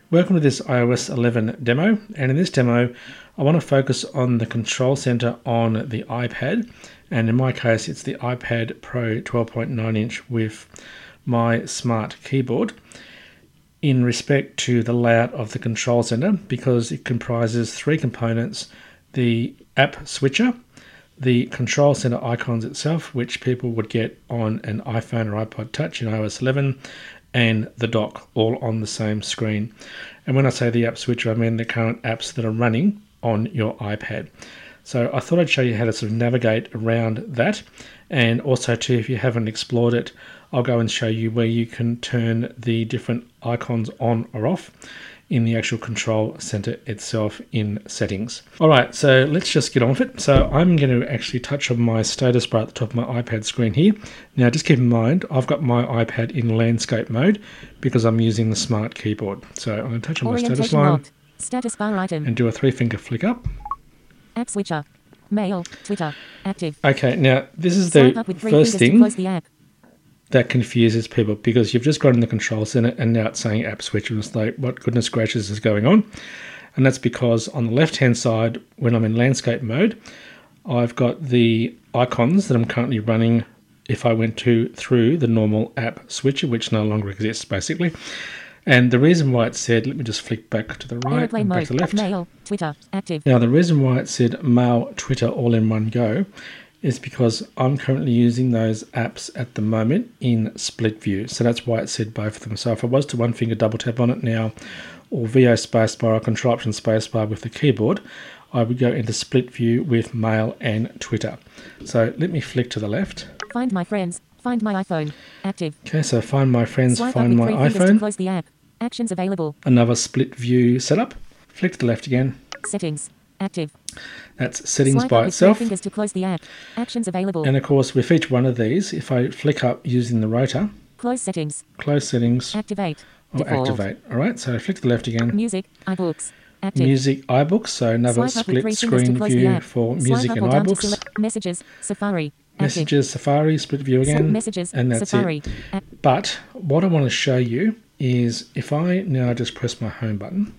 Welcome to this iOS 11 demo, and in this demo I want to focus on the control center on the iPad, and in my case it's the iPad Pro 12.9 inch with my smart keyboard in respect to the layout of the control center, because it comprises three components: the app switcher, the control center icons itself, which people would get on an iPhone or iPod Touch in iOS 11, and the dock, all on the same screen. And when I say the app switcher, I mean the current apps that are running on your iPad. So I thought I'd show you how to sort of navigate around that, and also too, if you haven't explored it, I'll go and show you where you can turn the different icons on or off in the actual control center itself in settings. All right, so let's just get on with it. So I'm going to actually touch on my status bar at the top of my iPad screen here. Now just keep in mind, I've got my iPad in landscape mode because I'm using the smart keyboard. So I'm going to touch on my status line, status bar item, and do a 3-finger flick up. App switcher, mail, Twitter, active. Okay, now this is the first thing that confuses people, because you've just got in the control center and now it's saying app switcher. It's like, what goodness gracious is going on? And that's because on the left hand side, when I'm in landscape mode, I've got the icons that I'm currently running if I went through the normal app switcher, which no longer exists basically. And the reason why it said, let me just flick back to the right and back to the left. Mail, Twitter, active. Now the reason why it said mail, Twitter all in one go is because I'm currently using those apps at the moment in split view. So that's why it said both of them. So if I was to 1-finger double tap on it now, or VO spacebar or Control Option spacebar with the keyboard, I would go into split view with mail and Twitter. So let me flick to the left. Find my friends, find my iPhone, active. Okay, so find my friends, Swipe find my iPhone. To close the app. Actions available. Another split view setup. Flick to the left again. Settings, active. That's settings Swipe by up itself. With 3 fingers to close the app. Actions available. And of course, with each one of these, if I flick up using the rotor, close settings, activate, or default. activate. All right, so flick to the left again. Music, iBooks, active. Music, iBooks, so another split screen view for music and iBooks. Messages, Safari, Messages, Safari, split view again. Messages, and that's Safari. it. But what I want to show you is if I now just press my home button.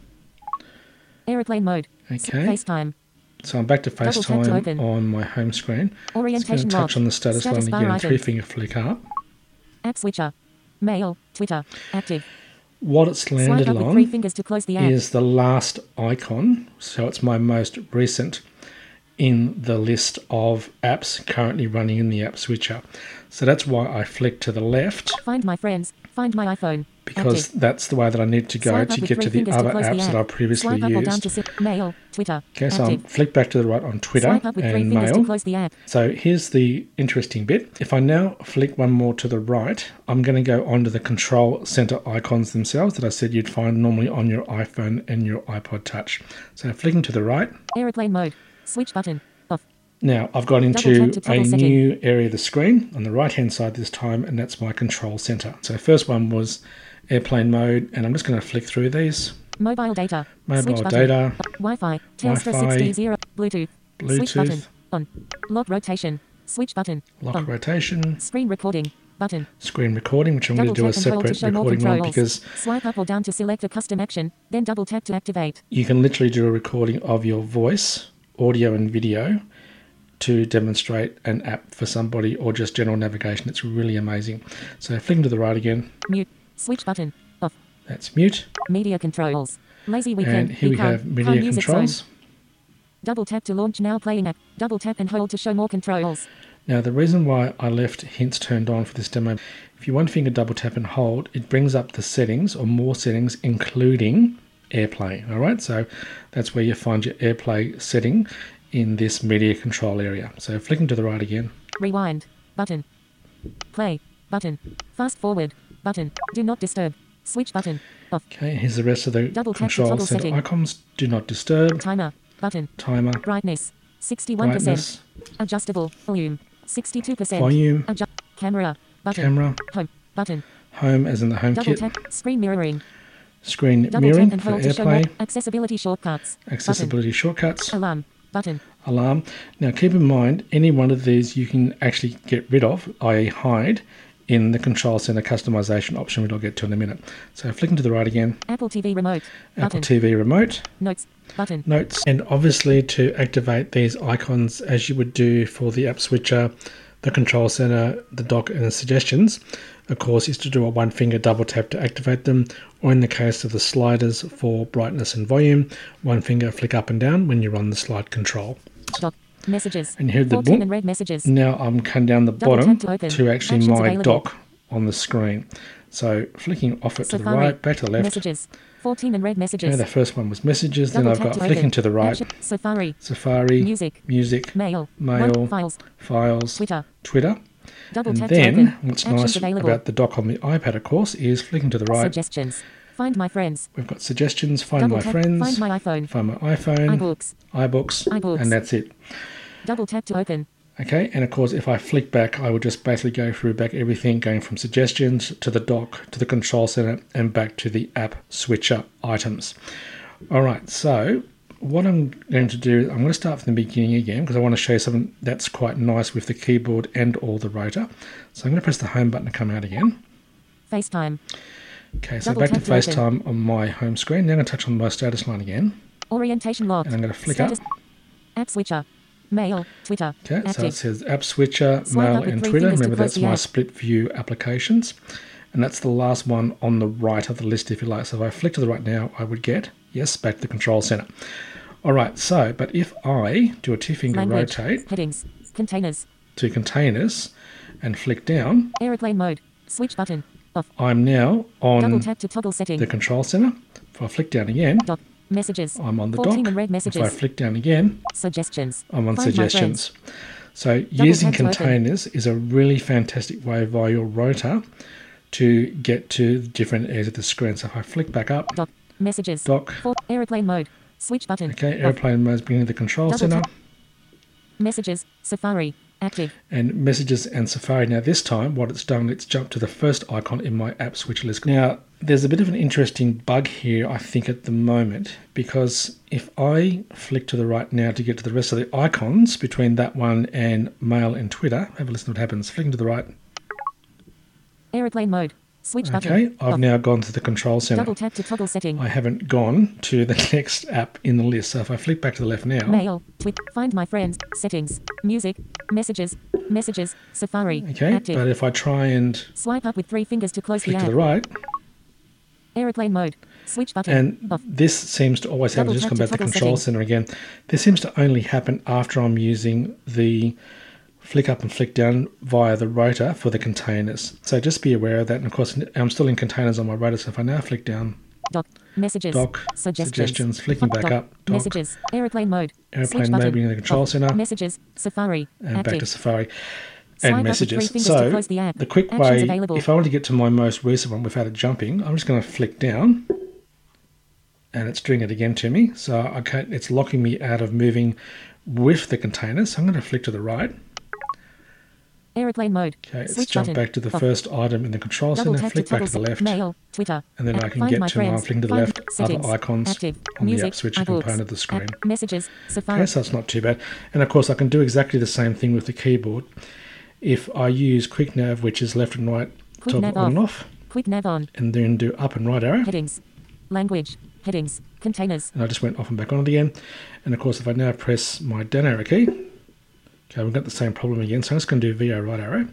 Airplane mode. Okay. FaceTime. So I'm back to FaceTime on my home screen. Orientation Just going to touch on the status line again, 3-finger flick up. App switcher, mail, Twitter, active. What it's landed with on 3 fingers to close the app. is the last icon, so it's my most recent in the list of apps currently running in the app switcher. So that's why I flick to the left. Find my friends, find my iPhone. Because that's the way that I need to go to get to the other apps that I've previously used. Mail, Twitter, okay, so I'll flick back to the right on Twitter and Mail. So here's the interesting bit. If I now flick one more to the right, I'm going to go onto the control center icons themselves that I said you'd find normally on your iPhone and your iPod Touch. So flicking to the right. Airplane mode, switch button, off. Now I've got into a new area of the screen on the right hand side this time, and that's my control center. So first one was airplane mode, and I'm just going to flick through these. Mobile data. Mobile data. Wi-Fi. Telstra 60. Bluetooth. Switch button. On. Lock rotation. Switch button. Lock rotation. Screen recording. Button. Screen recording, which I'm going to do a separate recording on because swipe up or down to select a custom action, then double tap to activate. You can literally do a recording of your voice, audio and video to demonstrate an app for somebody or just general navigation. It's really amazing. So flicking to the right again. Mute. Switch button. Off. That's mute. Media controls. Lazy weekend. And here we have media controls. Double tap to launch now playing app. Double tap and hold to show more controls. Now the reason why I left hints turned on for this demo, if you 1-finger double tap and hold, it brings up the settings or more settings, including AirPlay. All right, so that's where you find your AirPlay setting in this media control area. So flicking to the right again. Rewind button. Play button. Fast forward button. Do not disturb. Switch button. Off. Okay, here's the rest of the control center icons. Do not disturb. Timer button. Timer. Brightness 61%. Adjustable volume 62%. Volume. Camera button. Camera. Home button. Home as in the home kit. Tap. Screen mirroring. Screen mirroring for AirPlay. Accessibility shortcuts. Accessibility shortcuts. Alarm button. Alarm. Now keep in mind, any one of these you can actually get rid of, i.e. hide, in the Control Center customization option, which I'll get to in a minute. So flicking to the right again, Apple TV remote. Apple Button. TV remote, Notes. Button. notes, and obviously to activate these icons as you would do for the app switcher, the Control Center, the dock, and the suggestions, of course, is to do a one finger double tap to activate them, or in the case of the sliders for brightness and volume, one finger flick up and down when you're on the slide control. Dock. Messages. And here the 14 book. and red messages. Now I'm coming down the Double bottom tap to open. to actually Actions my available. dock on the screen. So flicking off it to the Safari. right, back to the left. Messages. 14 and red messages. Okay, the first one was messages, Double then I've tap got to flicking open. to the right, Action. Safari. Safari, Music. Mail, Mail. Files. Twitter. Double And tap to then open. what's Actions nice available. about the dock on the iPad, of course, is flicking to the right. Suggestions. Find my friends. We've got suggestions, find Double my tap. friends, Find my iPhone. find my iPhone, iBooks. iBooks, and that's it. Double tap to open. Okay, and of course, if I flick back, I would just basically go through back everything, going from suggestions to the dock, to the Control Center, and back to the app switcher items. All right, so what I'm going to do, I'm going to start from the beginning again, because I want to show you something that's quite nice with the keyboard and all the rotor. So I'm going to press the home button to come out again. FaceTime. Okay, so Double back to tap to open. FaceTime on my home screen. Now I'm going to touch on my status line again, Orientation locked. and I'm going to flick Status. up. App switcher. Mail. Twitter. Okay, so it Active. says App Switcher, Swipe Mail, up with and 3 Twitter. fingers to Remember, close that's the my app. split view applications. And that's the last one on the right of the list, if you like. So if I flick to the right now, I would get, yes, back to the Control Center. All right, so, but if I do a two-finger Language. rotate Headings. Containers. to Containers and flick down, Aeroplane mode. Switch button. Off. I'm now Double on tap to toggle setting. the Control Center. If I flick down again, Dock. Messages. I'm on the 14 dock. and red If messages. I flick down again, Suggestions. I'm on Find my suggestions. So using tap to open. containers is a really fantastic way via your rotor to get to different areas of the screen. So if I flick back up, Dock. Messages. dock, Aeroplane mode. Switch button. okay, Off. airplane mode is bringing the Control Double Center, tap. Messages. Safari. Active. and messages and Safari. Now this time what it's done, it's jumped to the first icon in my app switcher list. Now there's a bit of an interesting bug here, I think, at the moment, because if I flick to the right now to get to the rest of the icons between that one and Mail and Twitter, have a listen to what happens. Flicking to the right. Aeroplane mode. Switch button. Okay, I've Off. now gone to the Control Center. Double tap to toggle setting. I haven't gone to the next app in the list. So if I flick back to the left now, Mail. Find my friends. Settings. Music. Messages. Messages. Safari. okay, Active. but if I try and Swipe up with 3 fingers to close the flick to app. the right, Aeroplane mode. Switch button. and Off. this seems to always happen, Double just tap come to back to the toggle Control settings. Center again. This seems to only happen after I'm using the flick up and flick down via the rotor for the containers. So just be aware of that. And of course, I'm still in containers on my rotor. So if I now flick down, Dock. Messages. dock, Suggestions. flicking back Dock. up, dock, Messages. Aeroplane mode. airplane Switch mode, button. bringing the Control Off. Center, Messages. Safari. and Active. back to Safari. Swipe And up with 3 messages. fingers to So close the app. the quick Actions way, available. if I want to get to my most recent one without it jumping, I'm just going to flick down, and it's doing it again to me. So I can't, it's locking me out of moving with the containers. So I'm going to flick to the right. Aeroplane mode. Okay, it's Switch jumped button. back to the Off. first item in the Control Double Center. tap Flick to back toggle to the left, Mail. Twitter. and then I can Find get my to my friends. flicking to the Find left settings. other icons Active. on the Music. app switcher iBooks. component of the screen. Messages. Safari. Okay, so it's not too bad. And of course, I can do exactly the same thing with the keyboard. If I use Quick Nav, which is left and right, Quick toggle nav on and off. off, Quick nav on. and then do up and right arrow, Headings. Language. Headings. Containers. and I just went off and back on it again. And of course, if I now press my down arrow key, okay, we've got the same problem again. So I'm just going to do VO right arrow.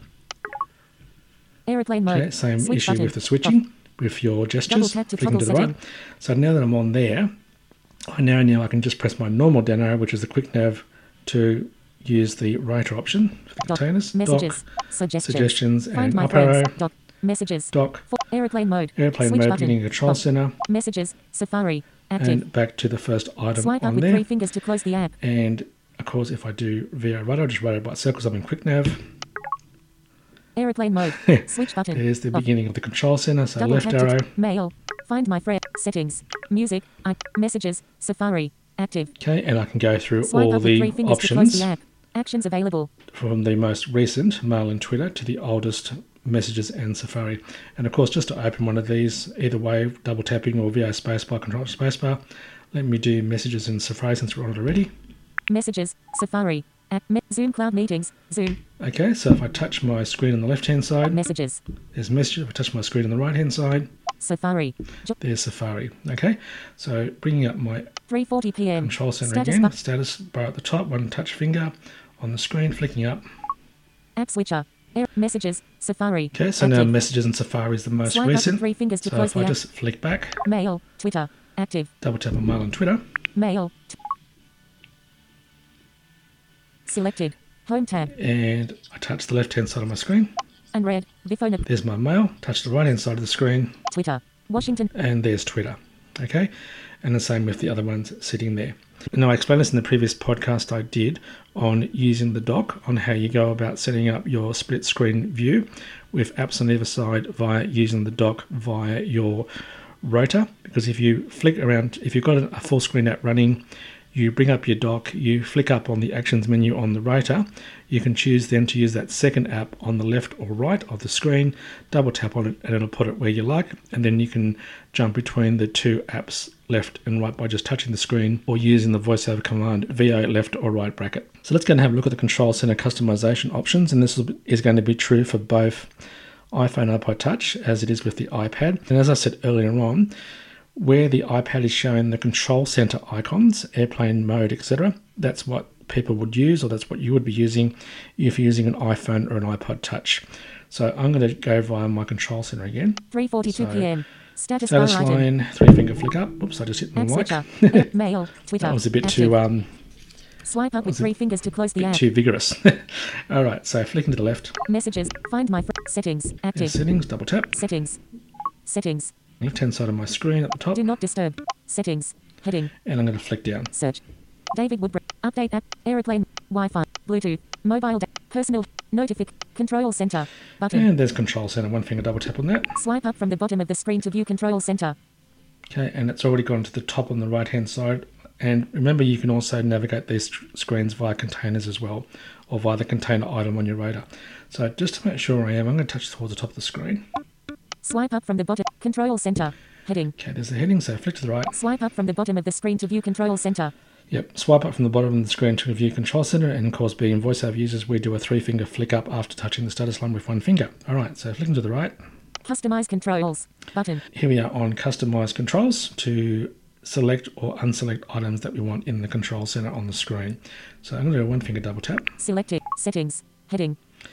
Aeroplane mode. Okay, same Switch issue button. with the switching, with your gestures, tap to flicking to the toggle right. So now that I'm on there, I can just press my normal down arrow, which is the Quick Nav, to use the rotor option for the Dock. containers. Messages. Dock, Suggestions. suggestions, Find and my up friends. arrow, Dock. Messages. dock, Aeroplane mode. airplane Switch mode, button. bringing Control Off. Center, Messages. Safari. Active. and back to the first item Swipe up on with there. 3 fingers to close the app. And of course, if I do VO right, I'll just write it by itself because I'm in Quick Nav. Aeroplane mode. Switch button. There's the Off. beginning of the Control Center. So Double left tap to arrow. Mail. Find my friend. Settings. Music. Messages. Safari. Active. Okay, and I can go through Swipe all up with 3 the fingers to close options the app. Actions available. from the most recent Mail and Twitter to the oldest Messages and Safari. And of course, just to open one of these, either way, double tapping or VO spacebar, Control spacebar. Let me do Messages and Safari since we're on it already. Messages. Safari. Zoom Cloud Meetings. Zoom. Okay, so if I touch my screen on the left-hand side, Messages. there's messages. If I touch my screen on the right-hand side, Safari. there's Safari. Okay, so bringing up my 3:40 p.m. control center Status again, bar. status bar at the top, one touch finger on the screen, flicking up. App switcher. Messages. Safari. Okay, so now Active. messages and Safari is the most Swipe up with recent. 3 fingers to So close if the I app. just flick back, Mail. Twitter. Active. double tap on Mail and Twitter, Mail. Selected. Home tab. and I touch the left-hand side of my screen, Unread. Bifone. there's my mail, touch the right-hand side of the screen, Twitter. Washington. and there's Twitter. Okay, and the same with the other ones sitting there. Now, I explained this in the previous podcast I did on using the dock, on how you go about setting up your split screen view with apps on either side via using the dock via your rotor. Because if you flick around, if you've got a full screen app running, you bring up your dock, you flick up on the actions menu on the rotor, you can choose then to use that second app on the left or right of the screen, double tap on it and it'll put it where you like, and then you can jump between the two apps left and right by just touching the screen or using the voiceover command VO left or right bracket. So let's go and have a look at the control center customization options, and this is going to be true for both iPhone, iPod Touch as it is with the iPad. And as I said earlier on, where the iPad is showing the control center icons, airplane mode, etc., that's what people would use, or that's what you would be using if you're using an iPhone or an iPod Touch. So I'm going to go via my control center again. 3:42 So, p.m. Status bar Status item. line, 3-finger flick up. Oops, I just hit my App mic. switcher. Mail. Twitter. That was a bit Active. too Swipe up with 3 fingers to close the app. too vigorous. All right, so flicking to the left. Messages. Find my settings. Active. Settings, double tap. Settings. Settings. Left-hand side of my screen at the top, Do not disturb. Settings. Heading. and I'm going to flick down. Search. David Woodbridge. Update app. Aeroplane. Wi-Fi. Bluetooth. Mobile. Personal. Notific. Control center. Button. And there's control center. 1-finger double tap on that. Swipe up from the bottom of the screen to view control center. Okay, and it's already gone to the top on the right-hand side. And remember, you can also navigate these screens via containers as well, or via the container item on your radar. So just to make sure I am, I'm going to touch towards the top of the screen. Swipe up from the bottom. Control center. Heading. Okay, there's the heading, so flick to the right. Swipe up from the bottom of the screen to view control center. Yep, swipe up from the bottom of the screen to view control center, and of course, being voiceover users, we do a 3-finger flick up after touching the status line with 1 finger. All right, so flicking to the right. Customize controls. Button. Here we are on customize controls to select or unselect items that we want in the control center on the screen. So I'm going to do a 1-finger double tap, Selected. Settings. Heading.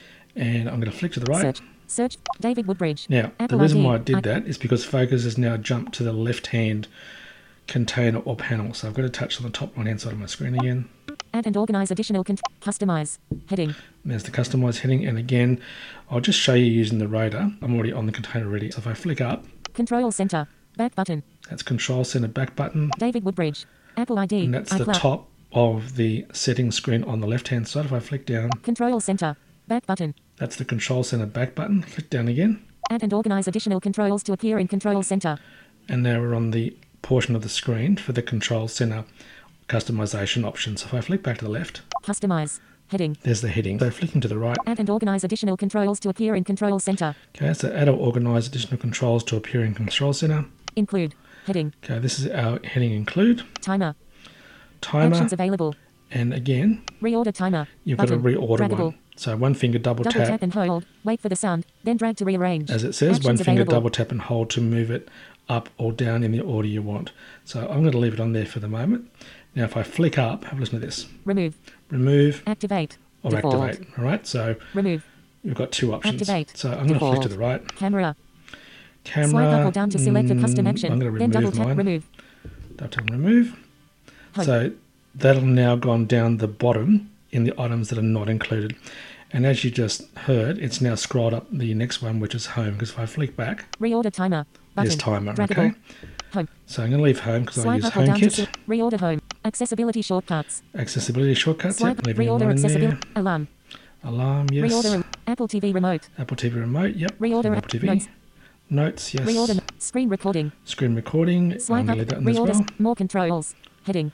and I'm going to flick to the right. Search. Search. David Woodbridge. Now, Apple the reason ID. why I did that is because focus has now jumped to the left-hand container or panel. So I've got to touch on the top right-hand side of my screen again. Add and organize additional customize. Heading. And there's the customize heading, and again, I'll just show you using the radar. I'm already on the container already. So if I flick up, Control center. Back button. that's control center back button, David Woodbridge. Apple ID. and that's the iCloud. top of the settings screen on the left-hand side. If I flick down, Control center. Back button. that's the control center back button. Flick down again, Add and organize additional controls to appear in control center. and now we're on the portion of the screen for the control center customization option. So if I flick back to the left, Customize. Heading. there's the heading. So flicking to the right, Add and organize additional controls to appear in control center. okay, so add or organize additional controls to appear in control center. Include. Heading. Okay, this is our heading include, Timer. timer, Actions available. and again, Reorder timer. you've Button. got to reorder Draggable. one. So 1-finger double Double tap tap, and hold. Wait for the sound. Then drag to rearrange. as it says, Actions 1-finger available. double tap and hold to move it up or down in the order you want. So I'm going to leave it on there for the moment. Now if I flick up, have a listen to this. Remove. Remove Activate. or Default. activate. All right, so Remove. we've got 2 options. Activate. So I'm going to flick to Default. the right. Camera. Camera. Swipe up or down to select a custom action. I'm going to Then double remove tap mine. remove. Double tap and remove. Home. So that'll now gone down the bottom in the items that are not included. And as you just heard, it's now scrolled up the next one, which is home. Because if I flick back, Reorder timer. Button. there's timer. Draggable. Okay. Home. So I'm going to leave home because I Swipe use up or down to HomeKit. reorder home. Accessibility shortcuts. Accessibility shortcuts. Swipe. Yep, leaving Reorder mine there. accessibility. Alarm. Alarm, yes. Reorder Apple TV remote. Apple TV remote, yep. Reorder Apple TV. notes. Notes, yes. Reorder screen recording. Screen recording. I'm Swipe going up. to leave that in as Reorder well. more controls. Heading.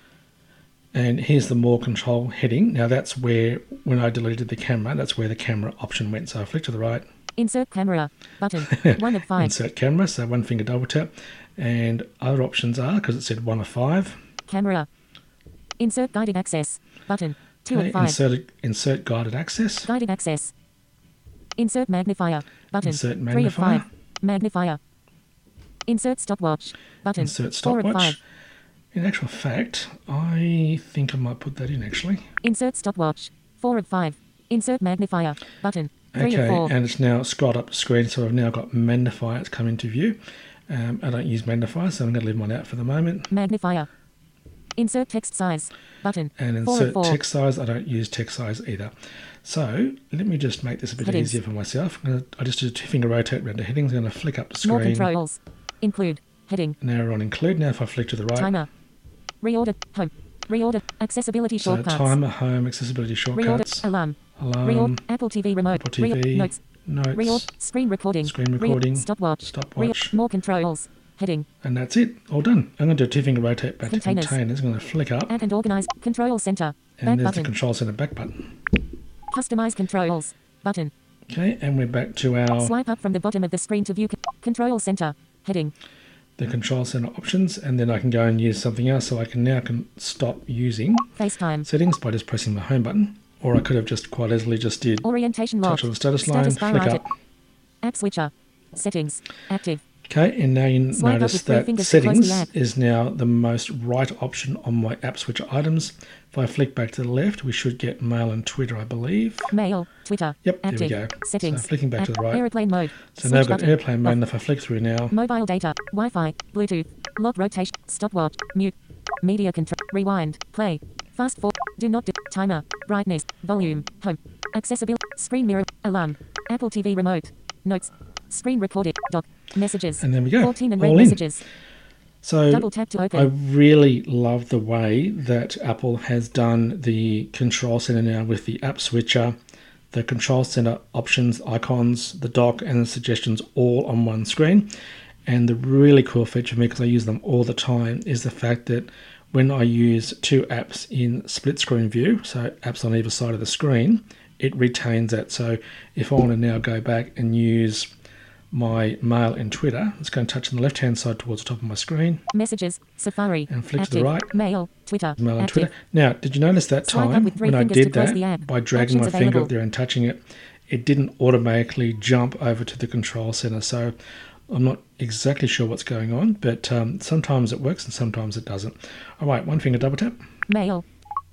And here's the more control heading. Now that's where, when I deleted the camera, that's where the camera option went. So I flick to the right, Insert camera. Button. 1 of 5. insert camera, so 1-finger double tap. And other options are, because it said 1 of 5, Camera. Insert guided access. Button. 2 Okay, of 5. insert guided access. Guided access. Insert magnifier. Button. Insert 3 of magnifier. 5. Magnifier. Insert stopwatch. Button. Insert 4 of 5. stopwatch. In actual fact, I think I might put that in actually. Insert stopwatch. 4 of 5. Insert magnifier. Button. 3 Okay, of 4. and it's now scrolled up the screen, so I've now got magnifier. It's come into view. I don't use magnifier, so I'm going to leave mine out for the moment. Magnifier. Insert text size. Button. And 4 of insert 4. text size. I don't use text size either. So let me just make this a bit Headings. easier for myself. I just do a 2-finger rotate around the headings. I'm going to flick up the More screen. controls. Include. Heading. Now we're on include. Now if I flick to the right, Timer. Reorder. Home. Reorder. Accessibility so shortcuts. timer, home, accessibility shortcuts, Reorder. Alarm. alarm, Reorder. Apple TV remote. Apple TV, Notes. notes, Reorder. Screen recording. screen recording, Stopwatch. stopwatch. More controls. Heading. and that's it. All done. I'm going to do a 2-finger rotate back Containers. to containers. I'm going to flick up, Add and organize. Control center. and Back there's button. the control center back button. Customize controls. Button. Okay, and we're back to our Swipe up from the bottom of the screen to view control center. Heading. the control center options, and then I can go and use something else. So I can stop using FaceTime. settings by just pressing the home button, or I could have just quite easily just did Orientation lock. touch on the status line, bar flick right. up. App switcher. Settings. Active. Okay, and now you Swipe up notice with 3 that fingers to close settings the app. is now the most right option on my app switcher items. If I flick back to the left, we should get mail and Twitter, I believe. Mail. Twitter. Yep, Active. there we go. Settings. So flicking back to the right. Airplane mode. So now I've Switch got button. airplane mode, and if I flick through now, Mobile data. Wi-Fi. Bluetooth. Lock rotation. Stopwatch. Mute. Media control. Rewind. Play. Fast forward. Do not do. Timer. Brightness. Volume. Home. Accessibility. Screen mirror. Alarm. Apple TV remote. Notes. Screen recording. Doc. Messages. and there we go. 14 and all red in. messages. So Double tap to I open. really love the way that Apple has done the control center now with the app switcher, the control center options, icons, the dock, and the suggestions all on one screen. And the really cool feature for me, because I use them all the time, is the fact that when I use 2 apps in split screen view, so apps on either side of the screen, it retains that. So if I want to now go back and use my mail and Twitter, it's going to touch on the left hand side towards the top of my screen, Messages. Safari. and flick Active. to the right, Mail. Twitter. mail and Active. Twitter. Now, did you notice that Swipe up time with 3 when I fingers to did close that the app. by dragging my Options finger available. up there and touching it, it didn't automatically jump over to the control center. So I'm not exactly sure what's going on, but sometimes it works and sometimes it doesn't. All right, 1 finger double tap. Mail.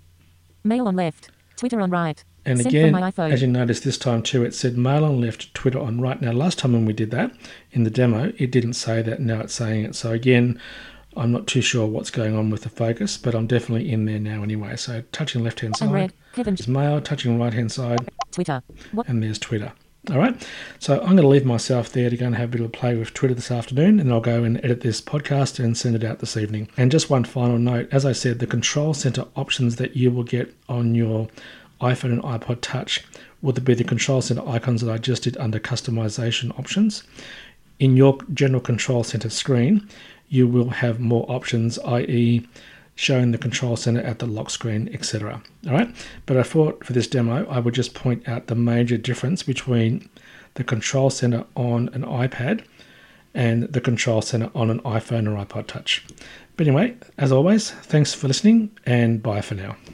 Mail on left. Twitter on right. And Sent again, from my iPhone. as you notice this time too, it said mail on left, Twitter on right. Now, last time when we did that in the demo, it didn't say that. Now it's saying it. So again, I'm not too sure what's going on with the focus, but I'm definitely in there now anyway. So touching left-hand side Unread. Kevin. is mail, touching right-hand side, Twitter. What? and there's Twitter. All right, so I'm going to leave myself there to go and have a bit of a play with Twitter this afternoon, and I'll go and edit this podcast and send it out this evening. And just one final note, as I said, the control center options that you will get on your iPhone and iPod Touch will be the control center icons that I just did under customization options. In your general control center screen, you will have more options, i.e. showing the control center at the lock screen, etc. All right, but I thought for this demo, I would just point out the major difference between the control center on an iPad and the control center on an iPhone or iPod Touch. But anyway, as always, thanks for listening and bye for now.